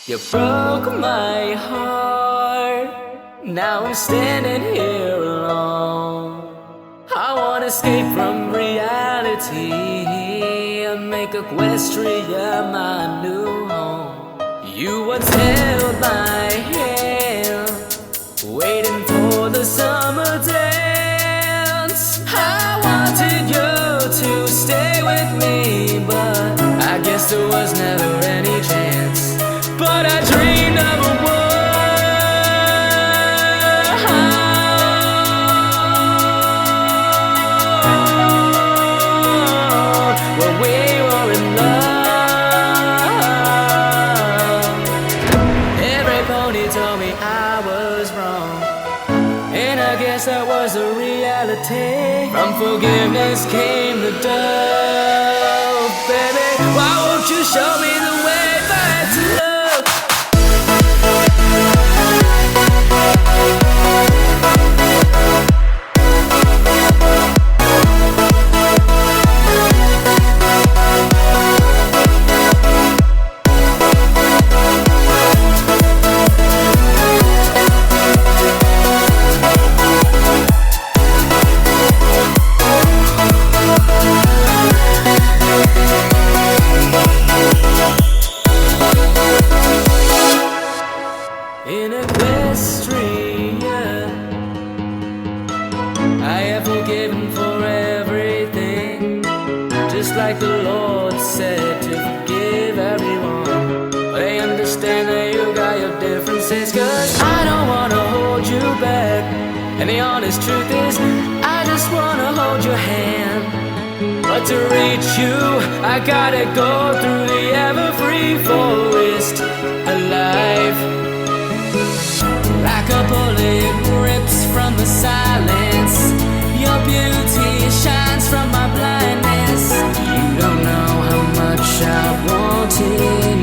You broke my heart. Now I'm standing here alone. I wanna escape from reality and make Equestria my new home. You once held my hand, waiting for the summer dance. I wanted you to stay with me, but I guess there was never any chance. But I dreamed of a world where we were in love. Every pony told me I was wrong, and I guess that was the reality. From forgiveness came the dove. Baby, why won't you show me the way back to love? In Equestria, I have forgiven for everything, just like the Lord said to forgive everyone. They understand that you got your differences, 'cause I don't wanna hold you back. And the honest truth is, I just wanna hold your hand. But to reach you, I gotta go through the ever-free forest of life. Like a bullet rips from the silence, your beauty shines from my blindness. You don't know how much I wanted